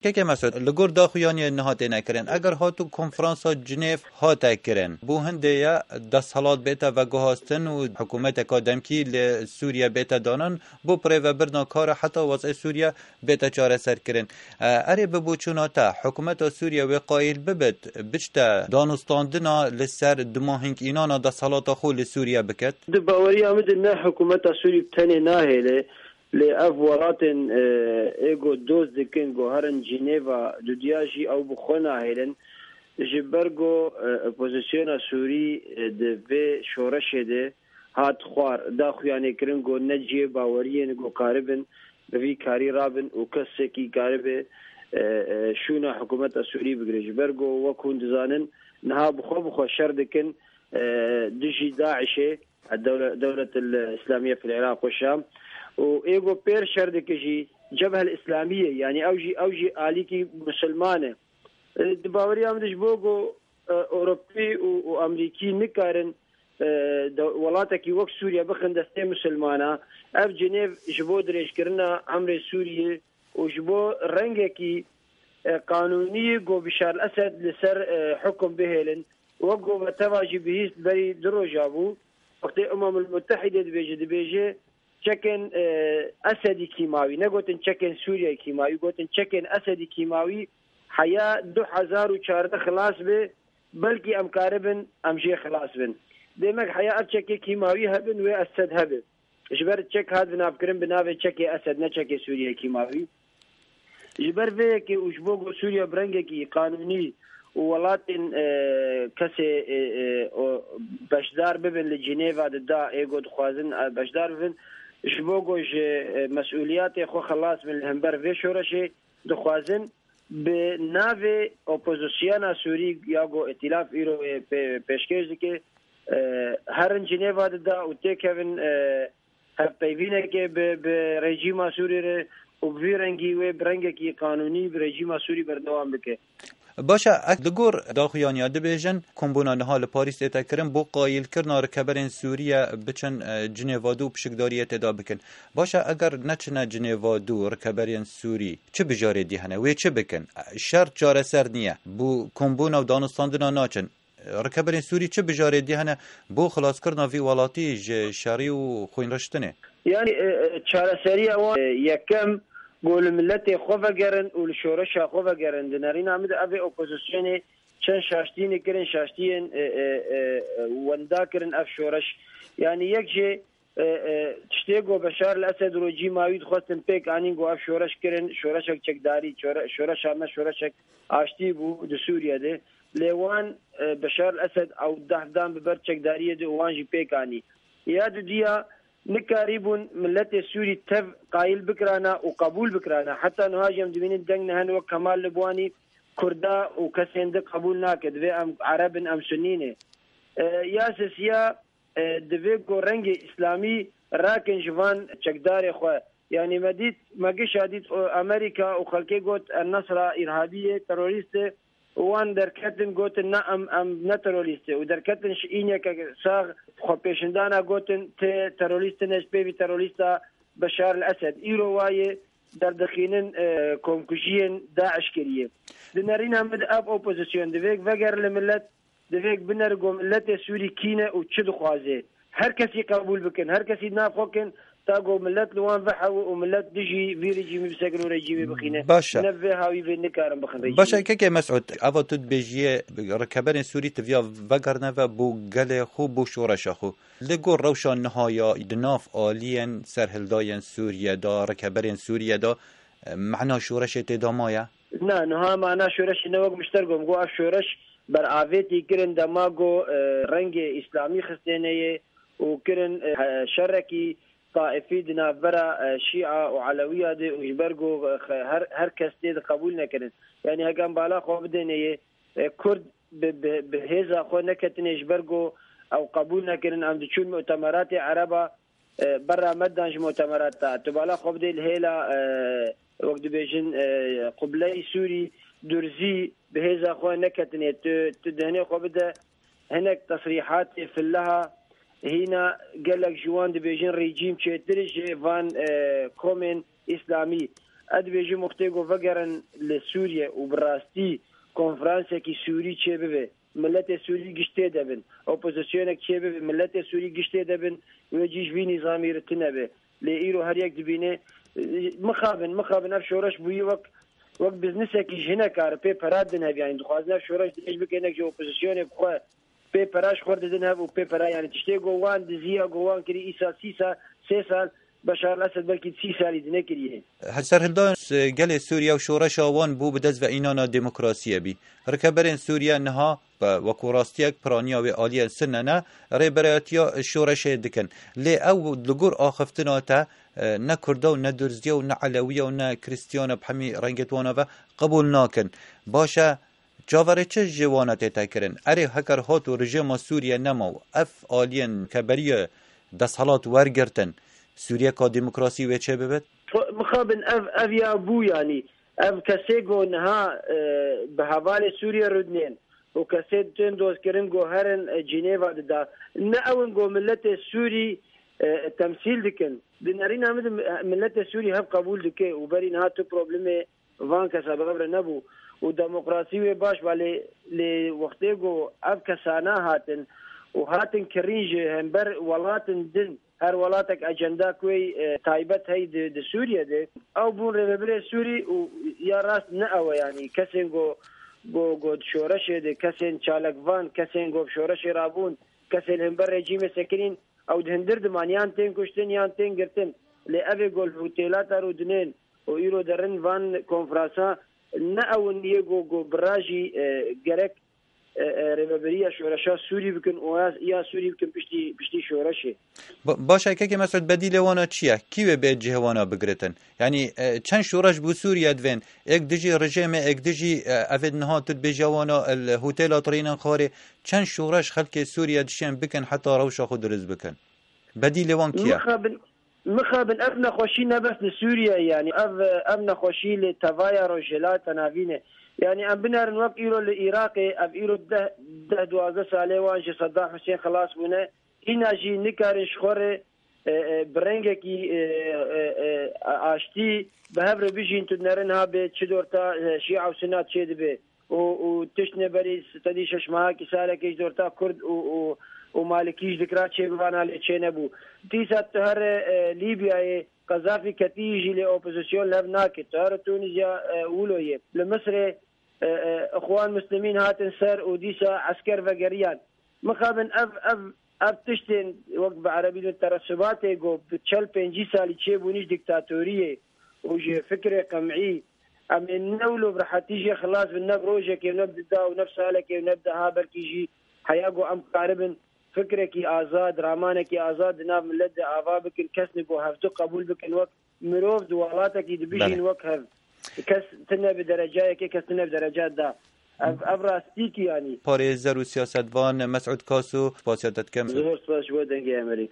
که مسعود لگور داخویانی نهاتی نکرن اگر هاتو کنفرانسا جنیف هاتا کرن بو هنده یا دستحالات بیتا و گوهاستن و حکومت اکادمکی لسوریا بیتا دانان بو پریو برنا کار حتی وضع سوریا بیتا چاره سر کرن اری ببو چوناتا حکومت سوریا و قایل ببت بچتا دانستاندنا لسر دماهنگ اینانا دستحالات خو لسوریا بکت باوری آمد نه حکومت سوریا بتنی ناهله لأفورات إيجو دوز دكين جو هرن جنيفا دودياجي أو بخونا هيلن جبرجو أوبوزيسيون سوري دفي شورشة ده هات خوار داخو يعني كرنجو نجي باوريين جو قاربن بفي كاري رابن وكسكي قاربه شونا حكومة سوري بقري جبرجو وكون دزانن نها بخو شر دكين دجي داعشة دولة الإسلامية في العراق والشام وإيجو بير شردكجي جبهة الإسلامية يعني أوجي آليكي مسلمانة دباوري أمدش بوغو أوروبي وأمريكي نكارن ولاتكي وقت سوريا بخن دستي مسلمانة أف جنيف جبو دريش كرنا عمر سوريا وجبو رنجكي قانوني جو بشار الأسد لسر حكم بهلن وقو بتواجي بهيس بري درو جابو وقت الأمم المتحدة دبيجي چکن اسدی کیماوی نگوتن چکن سوریه کیماوی گوتن چکن اسدی کیماوی حیا 2014 خلاص به بلکی ام کاربن ام جي خلاص بن ديمك حیا اب چک کیماوی هبن و اسد هبن جبر چک هاد بناب کرن بناب چک اسد نه چک سوریه کیماوی جبر به کی وجبو سوریه برنګ کی قانوني ولاتن کسی بشدار ببن لجنيفا دا ايجو خوازن بشدار ببن شبوغوش مسؤوليات خو خلاص من الهمبر في شورشي دخوازن بناوي اوبوزيسيون سوري ياغو ائتلاف ايرو پیشکش که هرن جنيفا دا وتكفن هبيبينه که به رژیم سوری و ویرنگی و برنگی قانونی به رژیم سوری بردوام بکه باشه دگور داخویانی دبیجن کمبونان حال پاریس اتکرم بو قایل کرنا رکبرین سوریه بچن جنیوادو بشکداری اتدا بکن باشه اگر نچنه جنیوادو رکبرین سوری چه بجاره دیهنه وی چه بکن شرط جاره سر نیه بو کمبونا و دانستاندنا ناچن رکبرین سوری چه بجاره دیهنه بو خلاص کرنا وی والاتی شاری و خوین رشتنه یعنی چاره سریه و یکم قول ملتي خوفا قرن والشورشة خوفا قرن دنارين عمد أبي أوبوزيسيوني كان شاشتين كرن شاشتين وندا كرن أف شورش يعني يكجي تشتيقو بشار الأسد روجي ماويد خوستن بيك عنينقو أف شورش كرن شورشك چكداري شورش عمنا شورشك عاشتيبو دو سوريا دي ليوان بشار الأسد أو دهدان ببر چكداري دي وانجي بيك عني يادو ديا نكاريبون ملت سوري تف قايل بكرانا وقبول بكرانا حتى نهاجم دمين دنگنا هن وكمال لبواني كردا وكسين دك قبول ناكد في ام عرب ام سنينه ياسس يا دفيكو رنج اسلامي راكن جوان چكدار خو يعني مديت ماجي شاديت امريكا وخلكي قوت النصره ارهابيه تروريست وان دركتن قوتن نعم ام نتروليست ودركتن شئينيا كساغ خو پیشندانا قوتن تروليست نسبي تروليستا بشار الأسد إيرو واي در دخينن كومكوشيين داعش كريه دنارين مد اب اوبوزيسيون دفيك فقر لملت دفيك بنرقو ملت سوري كينة وتشد خوازي هر كسي قبول بكن هر كسي نافوكن تاقو ملت لوان فحو وملت دجي في رجيمي بسكن ورجيمي بخينه باشا نفه هاوي في النكارم بخن رجيمي باشا كيكي مسعود افا تود بيجيه ركبرين سوري تفيا فقر نفا بو قلي خو بو شورش خو لگو روشان نهایا دناف آلین سرهلداین سوریا دا رکبرین سوریا دا معنا شورش تدامایا نه نها معنا شورش نوک مشترگم گو اف شورش بر آویتی کرن دماغو رنگ اسلامی خستینه و کرن شرکی طائفي دنا برا شيعة وعلوية دي وجبرجو هر كس دي قبول نكرن يعني هكذا بالا خو بدنيه كرد بهذا خو نكتن يجبرجو او قبول نكرن عم تشون مؤتمرات عربة برا مدنج مؤتمرات تبالا خو بدي الهيلا وقت بيجن قبلي سوري درزي بهذا خو نكتن تدهني خو بده هناك تصريحات في لها هنا قال لك جوان دبيجين ريجيم تشترج فان كومن اسلامي ادبیجی مختگو وگرن لسوریه و براستی کنفرانسه کی سوری چه ببه ملت سوری گشته دبن اپوزیسیونک چه ببه ملت سوری گشته دبن و جیش بی نظامی رتنبه لیرو هر یک دبینه مخابن اف شورش بوی وقت بزنسه کی جنه کار په پراد نه بیان خوازنه شورش دیش بکنه جو اپوزیسیون خو په پراش خورد نه او په پرا یعنی تشته گوان دزیا گوان کری ایسا 3 سال بشار الاسد بلکه 30 سالی دنه کریه هسر هلدان گل سوریا و شورش آوان بو بدز و اینانا دموکراسیه بی رکبرین سوریا نها و کوراستیک پرانیا و آلیا سننه ریبراتیا شورش دکن لی او لگور آخفتنا تا نه کردا و نه درزیا و نه علویه و نه کریستیان بحمی رنگتوانا و قبول ناکن باشه جاوره چه جوانت تکرن اره هکر هات و رژیم سوریا نماو اف آلین کبریه دستحالات ورگرتن سوریا کا دموکراسی و چه ببد؟ مخابن اف یا بو یعنی اف کسی گو نها به حوال سوریا ردنین و کسی تن دوز کرن گو هرن جنیوا دا نه اون گو ملت سوری تمثیل دکن دنارین همه ملت سوری هم قبول دکه و برین ها تو پروبلم وان کسا بغبر نبو و دموکراسی و باش ولی وقتی گو اف کسانا هاتن و هاتن کرینج هم بر ولاتن دن هر ولاتك اجندا كوي تايبت هي د سوريا دي او بون ريبري سوري و يا راس نأوى يعني كسين جو شورش دي كسين چالكوان كسين جو شورش رابون كسين هم بر رجيم سكرين او دهندر دمانيان تين كشتين يان تين گرتن لأبي گول هوتيلات رو دنين و ايرو درن وان كونفرانسا نأوى نيجو براجي گرك ربابریه شورشا سوری بکن و یا سوری بکن پشتی شورشه باشه که مثلا بدیل وانا چیه کی به جهوانا بگرتن یعنی چند شورش بو سوریا دوین یک دجی رژیم یک دجی افد نهات به جوانا الهتل طرینن خاره چند شورش خلک سوریا دشن بکن حتی روشا خود رز بکن بدیل وان کیه مخابن ابن خوشی نبس لسوريا يعني ابن خوشي لتفايا روجلات تنافينه يعني ام بنار وقت ايرو العراقي اب ايرو ده 12 ساله وان صدام حسين خلاص بونه اینا جی نکارش خوره برنگه کی آشتی به هر بیشین تو نرن ها به چه دورتا شیعه و سنت چه دبه و تشنه بری ستدی ششمه کی ساله کی دورتا کرد و مالکیش ذکر چه بوانا له چه نبو تیسات هر لیبیا قذافی کتیجی له اپوزیسیون لبنان کی تر تونسیا اولویه لمصر اخوان مسلمین هاتن سر و دیسا عسكر وگریان مخابن اب تشتين وقت بعربي الترسبات جو بتشل 5 سال چه بونيش ديكتاتوريه وجه فكره قمعي ام النولو برحتيجي خلاص بالنب روجه كي نبدا ونفس حالك ونبدا هابر كيجي حياغو ام قاربن فكره كي ازاد رامانه كي ازاد ناب ملد افابك الكسنبو هفتو قبول بك الوقت مروف دوالاتك يدبيجين وقت كس تنه بدرجه كي كس تنه بدرجات دا ابراستيكي يعني پاريزر و سياستوان مسعود كاسو سپاسياتت كم زور سپاس شو دنگي امريكا